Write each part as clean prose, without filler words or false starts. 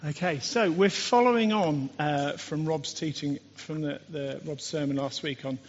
Okay, so we're following on from Rob's teaching, from Rob's sermon last week on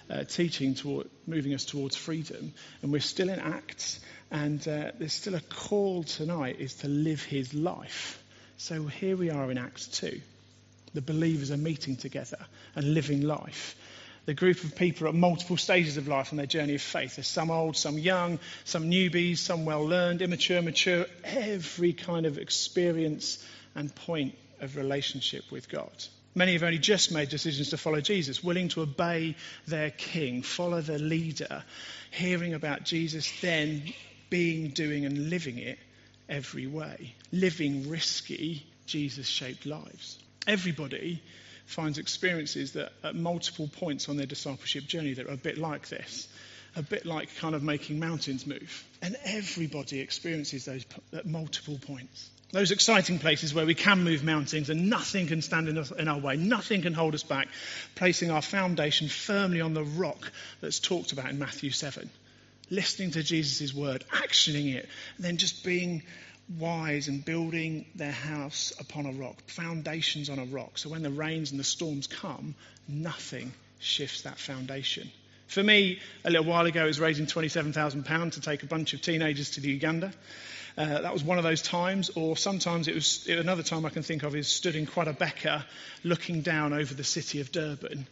moving us towards freedom, and we're still in Acts, and there's still a call tonight is to live his life. So here we are in Acts 2. The believers are meeting together and living life. The group of people are at multiple stages of life on their journey of faith. There's some old, some young, some newbies, some well-learned, immature, mature, every kind of experience and point of relationship with God. Many have only just made decisions to follow Jesus, willing to obey their king, follow the leader, hearing about Jesus, then being, doing and living it every way. Living risky, Jesus-shaped lives. Everybody finds experiences that at multiple points on their discipleship journey that are a bit like this, a bit like kind of making mountains move. And everybody experiences those at multiple points. Those exciting places where we can move mountains and nothing can stand in our way, nothing can hold us back, placing our foundation firmly on the rock that's talked about in Matthew 7. Listening to Jesus' word, actioning it, and then just being wise and building their house upon a rock, foundations on a rock. So when the rains and the storms come, nothing shifts that foundation. For me, a little while ago, it was raising £27,000 to take a bunch of teenagers to Uganda. That was one of those times, or sometimes it was another time I can think of is stood in Quadabeka looking down over the city of Durban,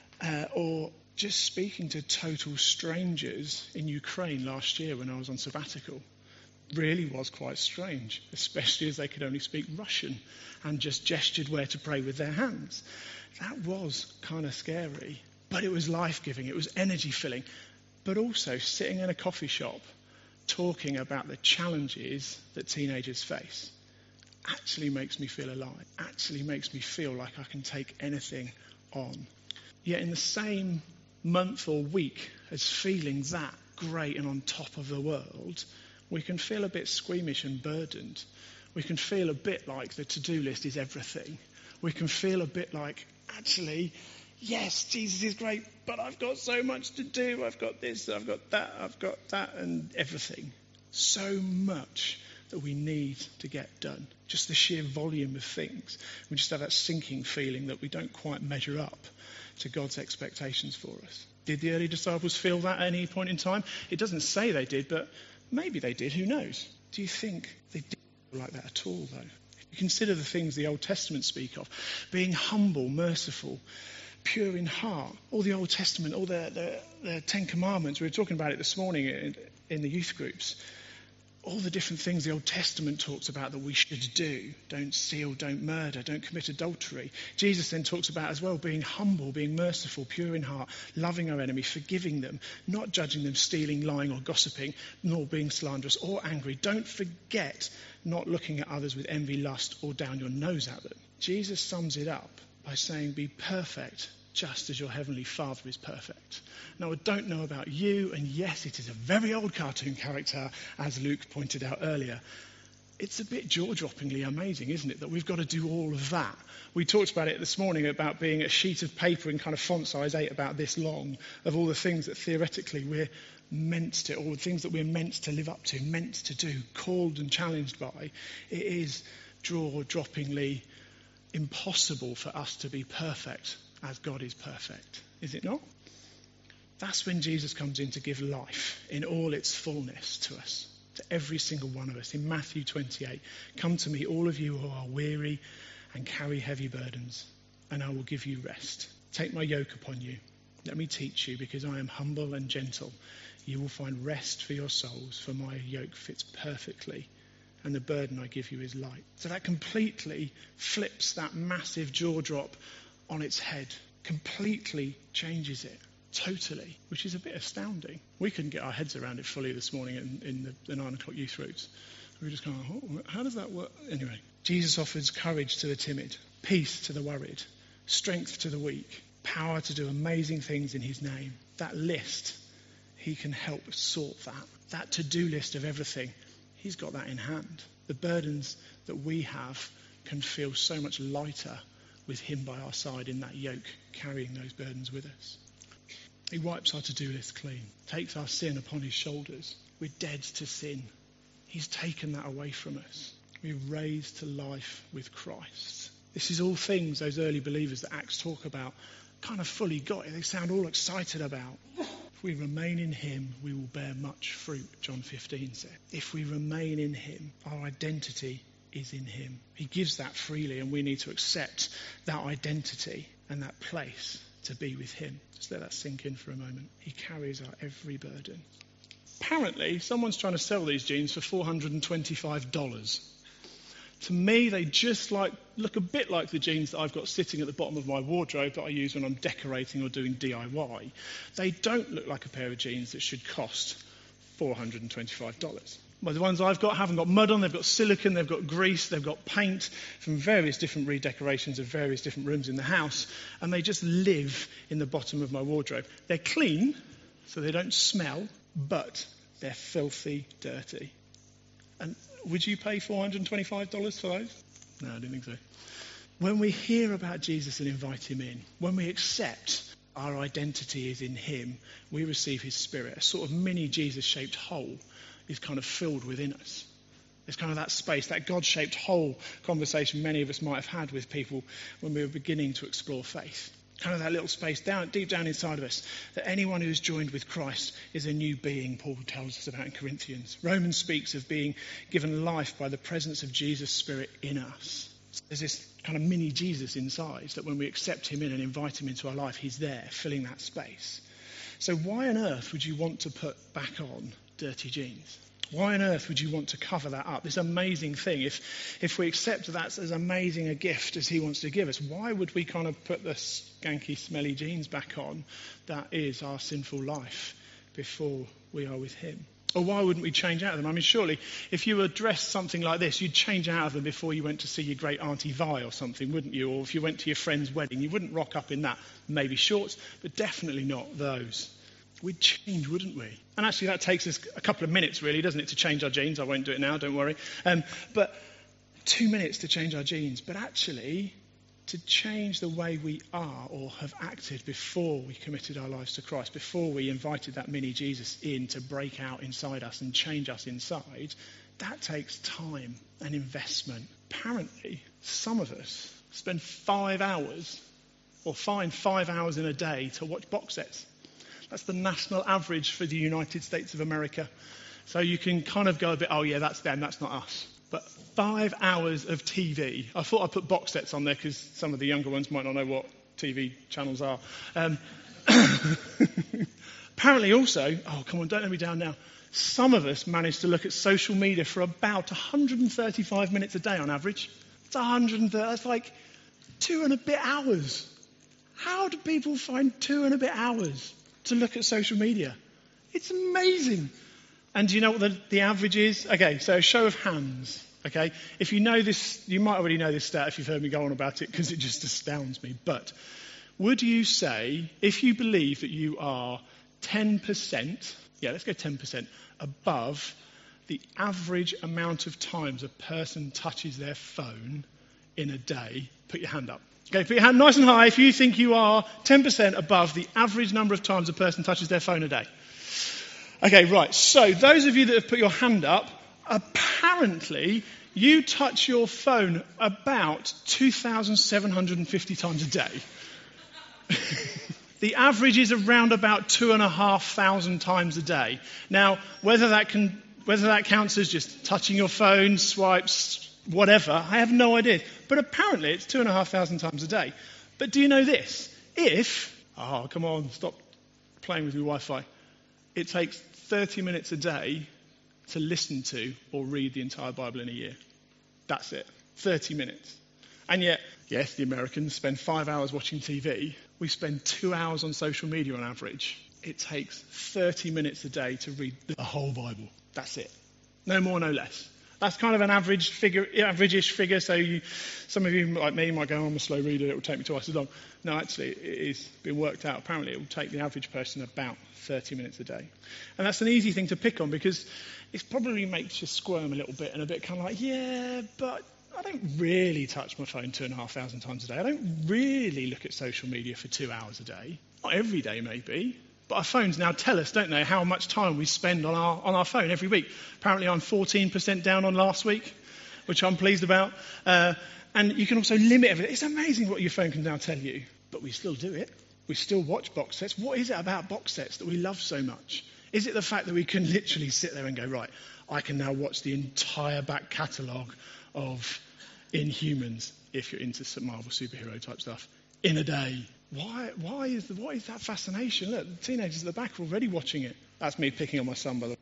or just speaking to total strangers in Ukraine last year when I was on sabbatical. Really was quite strange, especially as they could only speak Russian and just gestured where to pray with their hands. That was kind of scary, but it was life-giving, it was energy-filling, but also sitting in a coffee shop talking about the challenges that teenagers face actually makes me feel alive, actually makes me feel like I can take anything on. Yet in the same month or week as feeling that great and on top of the world, we can feel a bit squeamish and burdened. We can feel a bit like the to-do list is everything. We can feel a bit like, actually, yes, Jesus is great, but I've got so much to do. I've got this, I've got that, and everything. So much that we need to get done. Just the sheer volume of things. We just have that sinking feeling that we don't quite measure up to God's expectations for us. Did the early disciples feel that at any point in time? It doesn't say they did, but maybe they did. Who knows? Do you think they did feel like that at all, though? If you consider the things the Old Testament speak of, being humble, merciful, pure in heart, all the Old Testament, all the Ten Commandments, we were talking about it this morning in the youth groups, all the different things the Old Testament talks about that we should do. Don't steal, don't murder, don't commit adultery. Jesus then talks about as well being humble, being merciful, pure in heart, loving our enemy, forgiving them, not judging them, stealing, lying or gossiping, nor being slanderous or angry. Don't forget not looking at others with envy, lust or down your nose at them. Jesus sums it up by saying, be perfect just as your heavenly Father is perfect. Now, I don't know about you, and yes, it is a very old cartoon character, as Luke pointed out earlier. It's a bit jaw-droppingly amazing, isn't it, that we've got to do all of that. We talked about it this morning, about being a sheet of paper in kind of font size 8, about this long, of all the things that theoretically we're meant to, all the things that we're meant to live up to, meant to do, called and challenged by. It is jaw-droppingly impossible for us to be perfect as God is perfect, is it not? That's when Jesus comes in to give life in all its fullness to us, to every single one of us. In Matthew 28, come to me, all of you who are weary and carry heavy burdens, and I will give you rest. Take my yoke upon you. Let me teach you, because I am humble and gentle. You will find rest for your souls, for my yoke fits perfectly, and the burden I give you is light. So that completely flips that massive jaw drop on its head, completely changes it, totally, which is a bit astounding. We couldn't get our heads around it fully this morning in the 9 o'clock youth routes. We were just kind of, oh, how does that work? Anyway, Jesus offers courage to the timid, peace to the worried, strength to the weak, power to do amazing things in his name. That list, he can help sort that. That to-do list of everything, he's got that in hand. The burdens that we have can feel so much lighter with him by our side in that yoke, carrying those burdens with us. He wipes our to-do list clean, takes our sin upon his shoulders. We're dead to sin. He's taken that away from us. We're raised to life with Christ. This is all things those early believers that Acts talk about kind of fully got it. They sound all excited about. If we remain in him, we will bear much fruit, John 15 said. If we remain in him, our identity is in him. He gives that freely, and we need to accept that identity and that place to be with him. Just let that sink in for a moment. He carries our every burden. Apparently, someone's trying to sell these jeans for $425. To me, they just look a bit like the jeans that I've got sitting at the bottom of my wardrobe that I use when I'm decorating or doing DIY. They don't look like a pair of jeans that should cost $425. Well, the ones I've got haven't got mud on, they've got silicone, they've got grease, they've got paint from various different redecorations of various different rooms in the house, and they just live in the bottom of my wardrobe. They're clean, so they don't smell, but they're filthy dirty. And would you pay $425 for those? No, I don't think so. When we hear about Jesus and invite him in, when we accept our identity is in him, we receive his Spirit. A sort of mini Jesus-shaped hole is kind of filled within us. There's kind of that space, that God-shaped hole conversation many of us might have had with people when we were beginning to explore faith. Kind of that little space deep down inside of us, that anyone who is joined with Christ is a new being, Paul tells us about in Corinthians. Romans speaks of being given life by the presence of Jesus' Spirit in us. There's this kind of mini Jesus inside, that when we accept him in and invite him into our life, he's there, filling that space. So why on earth would you want to put back on dirty jeans? Why on earth would you want to cover that up? This amazing thing, if we accept that's as amazing a gift as he wants to give us, why would we kind of put the skanky, smelly jeans back on? That is our sinful life before we are with him. Or why wouldn't we change out of them? I mean, surely if you were dressed something like this, you'd change out of them before you went to see your great Auntie Vi or something, wouldn't you? Or if you went to your friend's wedding, you wouldn't rock up in that. Maybe shorts, but definitely not those. We'd change, wouldn't we? And actually that takes us a couple of minutes, really, doesn't it, to change our jeans? I won't do it now, don't worry. But 2 minutes to change our jeans. But actually, to change the way we are or have acted before we committed our lives to Christ, before we invited that mini Jesus in to break out inside us and change us inside, that takes time and investment. Apparently, some of us spend 5 hours or find 5 hours in a day to watch box sets. That's the national average for the United States of America. So you can kind of go a bit, oh yeah, that's them, that's not us. But 5 hours of TV. I thought I'd put box sets on there because some of the younger ones might not know what TV channels are. Apparently also, oh come on, don't let me down now. Some of us manage to look at social media for about 135 minutes a day on average. It's 130, that's like 2 and a bit hours. How do people find 2 and a bit hours to look at social media? It's amazing. And do you know what the average is? Okay, so a show of hands. Okay, if you know this, you might already know this stat if you've heard me go on about it because it just astounds me. But would you say, if you believe that you are 10%, yeah, let's go 10%, above the average amount of times a person touches their phone in a day, put your hand up. Okay, put your hand nice and high if you think you are 10% above the average number of times a person touches their phone a day. Okay, right. So those of you that have put your hand up, apparently you touch your phone about 2,750 times a day. The average is around about 2,500 times a day. Now, whether that counts as just touching your phone, swipes, whatever, I have no idea. But apparently it's 2,500 times a day. But do you know this? Oh, come on, stop playing with your Wi-Fi. It takes 30 minutes a day to listen to or read the entire Bible in a year. That's it. 30 minutes. And yet, yes, the Americans spend 5 hours watching TV. We spend 2 hours on social media on average. It takes 30 minutes a day to read the whole Bible. That's it. No more, no less. That's kind of an average-ish figure. So some of you, like me, might go, I'm a slow reader, it will take me twice as long. No, actually, it is been worked out. Apparently, it will take the average person about 30 minutes a day. And that's an easy thing to pick on because it probably makes you squirm a little bit and a bit kind of like, yeah, but I don't really touch my phone 2,500 times a day. I don't really look at social media for 2 hours a day. Not every day, maybe. But our phones now tell us, don't they, how much time we spend on our phone every week. Apparently I'm 14% down on last week. which I'm pleased about. And you can also limit everything. It's amazing what your phone can now tell you, but we still do it. We still watch box sets. What is it about box sets that we love so much? Is it the fact that we can literally sit there and go, right, I can now watch the entire back catalogue of Inhumans, if you're into some Marvel superhero type stuff, in a day? What is that fascination? Look, the teenagers at the back are already watching it. That's me picking on my son, by the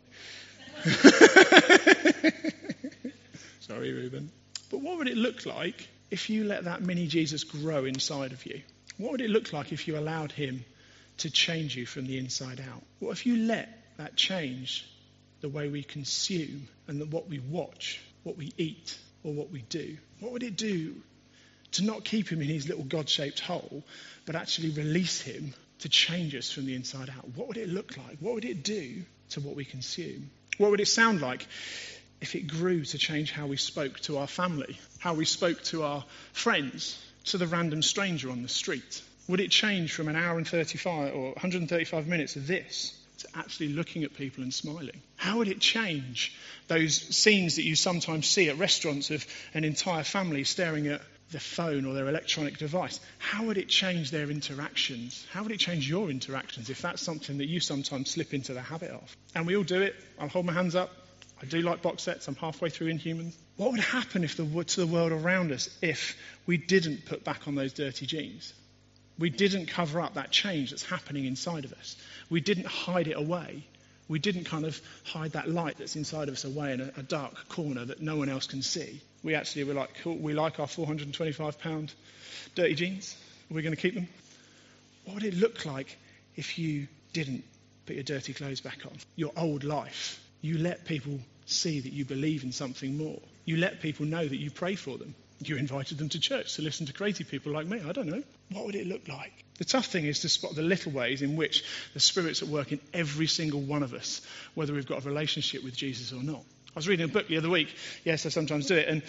way. Sorry, Reuben. But what would it look like if you let that mini Jesus grow inside of you? What would it look like if you allowed him to change you from the inside out? What if you let that change the way we consume and what we watch, what we eat, or what we do? What would it do to not keep him in his little God-shaped hole, but actually release him to change us from the inside out? What would it look like? What would it do to what we consume? What would it sound like if it grew to change how we spoke to our family, how we spoke to our friends, to the random stranger on the street? Would it change from an hour and 35 or 135 minutes of this to actually looking at people and smiling? How would it change those scenes that you sometimes see at restaurants of an entire family staring at their phone or their electronic device? How would it change their interactions? How would it change your interactions if that's something that you sometimes slip into the habit of? And we all do it. I'll hold my hands up. I do like box sets. I'm halfway through Inhumans. What would happen to the world around us if we didn't put back on those dirty jeans? We didn't cover up that change that's happening inside of us. We didn't hide it away. We didn't kind of hide that light that's inside of us away in a dark corner that no one else can see. We actually were like, cool, we like our £425 dirty jeans. Are we going to keep them? What would it look like if you didn't put your dirty clothes back on? Your old life. You let people see that you believe in something more. You let people know that you pray for them. You invited them to church to listen to crazy people like me. I don't know. What would it look like? The tough thing is to spot the little ways in which the Spirit's at work in every single one of us, whether we've got a relationship with Jesus or not. I was reading a book the other week. Yes, I sometimes do it. And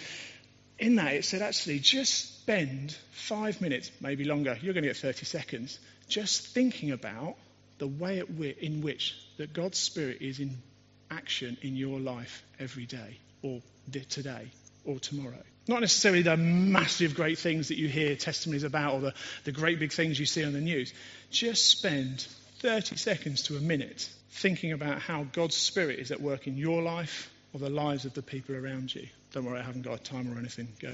in that it said, actually, just spend 5 minutes, maybe longer. You're going to get 30 seconds. Just thinking about the way in which that God's Spirit is in action in your life every day, or today, or tomorrow. Not necessarily the massive great things that you hear testimonies about, or the great big things you see on the news. Just spend 30 seconds to a minute thinking about how God's Spirit is at work in your life or the lives of the people around you. Don't worry, I haven't got a timer or anything. Go.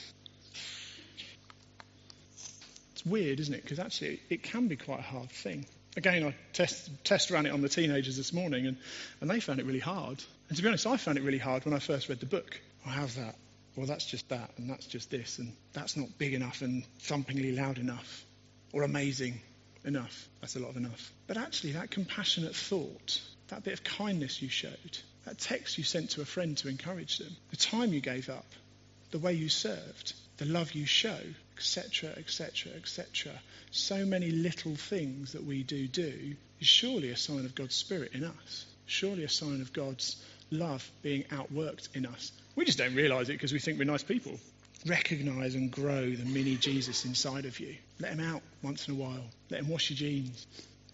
It's weird, isn't it? Because actually it can be quite a hard thing. Again, I test ran it on the teenagers this morning, and they found it really hard. And to be honest, I found it really hard when I first read the book. Oh, how's that? Well, that's just that, and that's just this, and that's not big enough and thumpingly loud enough, or amazing enough. That's a lot of enough. But actually, that compassionate thought, that bit of kindness you showed, that text you sent to a friend to encourage them, the time you gave up, the way you served, the love you show, etc., etc., etc. So many little things that we do is surely a sign of God's Spirit in us. Surely a sign of God's love being outworked in us. We just don't realise it because we think we're nice people. Recognise and grow the mini Jesus inside of you. Let him out once in a while. Let him wash your jeans.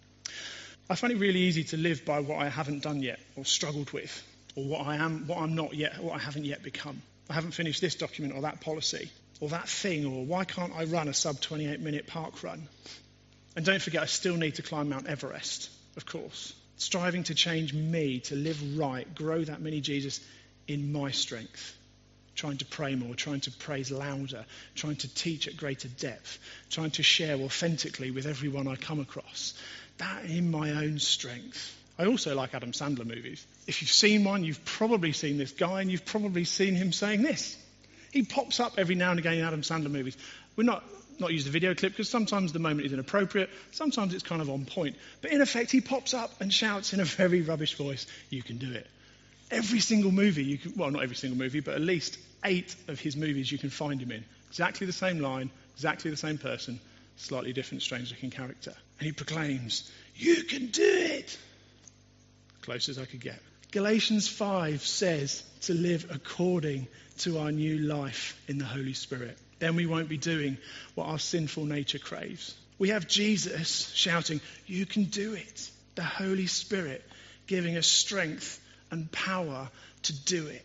I find it really easy to live by what I haven't done yet, or struggled with, or what I'm not yet, what I haven't yet become. I haven't finished this document or that policy, or that thing, or why can't I run a sub 28-minute park run? And don't forget, I still need to climb Mount Everest, of course. Striving to change me, to live right, grow that mini Jesus in my strength. Trying to pray more, trying to praise louder, trying to teach at greater depth, trying to share authentically with everyone I come across. That in my own strength. I also like Adam Sandler movies. If you've seen one, you've probably seen this guy, and you've probably seen him saying this. He pops up every now and again in Adam Sandler movies. We're not use the video clip because sometimes the moment is inappropriate, sometimes it's kind of on point. But in effect, he pops up and shouts in a very rubbish voice, "You can do it." Every single movie, well, not every single movie, but at least 8 of his movies you can find him in. Exactly the same line, exactly the same person, slightly different, strange-looking character. And he proclaims, "You can do it." Close as I could get. Galatians 5 says to live according to our new life in the Holy Spirit. Then we won't be doing what our sinful nature craves. We have Jesus shouting, "You can do it." The Holy Spirit giving us strength and power to do it.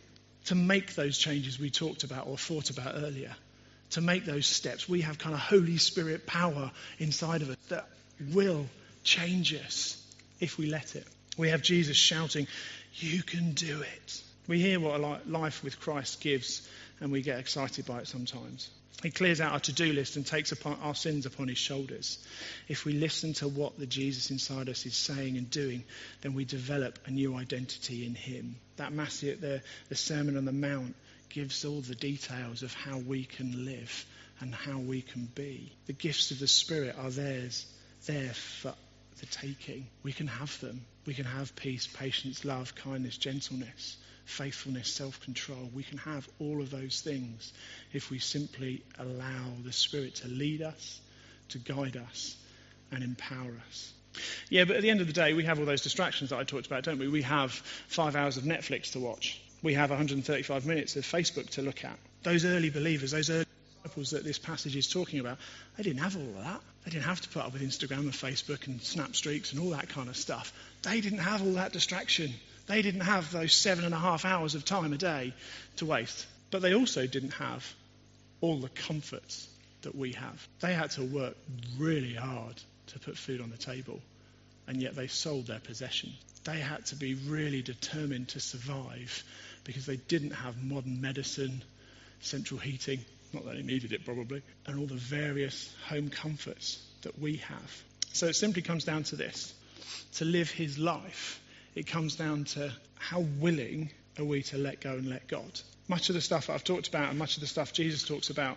to make those changes we talked about or thought about earlier, to make those steps. We have kind of Holy Spirit power inside of us that will change us if we let it. We have Jesus shouting, "You can do it." We hear what a life with Christ gives, and we get excited by it sometimes. He clears out our to-do list and takes upon our sins upon his shoulders. If we listen to what the Jesus inside us is saying and doing, then we develop a new identity in him. That massive, the Sermon on the Mount gives all the details of how we can live and how we can be. The gifts of the Spirit are there for the taking. We can have them. We can have peace, patience, love, kindness, gentleness, faithfulness, self-control. We can have all of those things if we simply allow the Spirit to lead us, to guide us, and empower us. Yeah, but at the end of the day, we have all those distractions that I talked about, don't we? We have 5 hours of Netflix to watch. We have 135 minutes of Facebook to look at. Those early believers, those early disciples that this passage is talking about, they didn't have all of that. They didn't have to put up with Instagram and Facebook and Snap Streaks and all that kind of stuff. They didn't have all that distraction. They didn't have those 7.5 hours of time a day to waste. But they also didn't have all the comforts that we have. They had to work really hard to put food on the table, and yet they sold their possession. They had to be really determined to survive because they didn't have modern medicine, central heating, not that they needed it probably, and all the various home comforts that we have. So it simply comes down to this. To live his life, it comes down to how willing are we to let go and let God. Much of the stuff that I've talked about and much of the stuff Jesus talks about,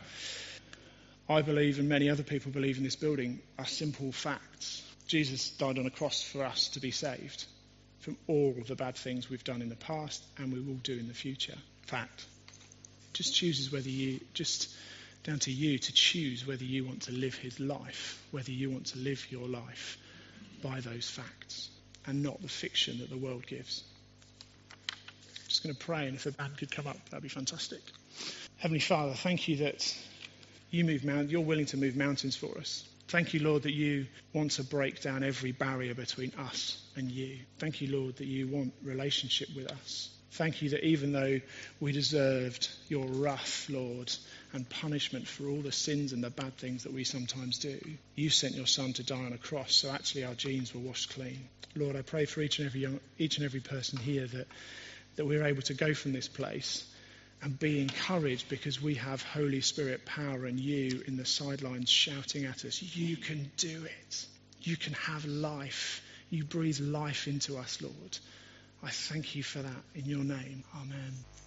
I believe and many other people believe in this building, are simple facts. Jesus died on a cross for us to be saved from all of the bad things we've done in the past and we will do in the future. Fact. Just down to you to choose whether you want to live his life, whether you want to live your life by those facts and not the fiction that the world gives. I'm just going to pray, and if the band could come up, that'd be fantastic. Heavenly Father, thank you that you're willing to move mountains for us. Thank you, Lord, that you want to break down every barrier between us and you. Thank you, Lord, that you want relationship with us. Thank you that even though we deserved your wrath, Lord, and punishment for all the sins and the bad things that we sometimes do, you sent your Son to die on a cross, so actually our genes were washed clean. Lord, I pray for each and every person here that we're able to go from this place and be encouraged because we have Holy Spirit power and you in the sidelines shouting at us, you can do it. You can have life. You breathe life into us, Lord. I thank you for that in your name. Amen.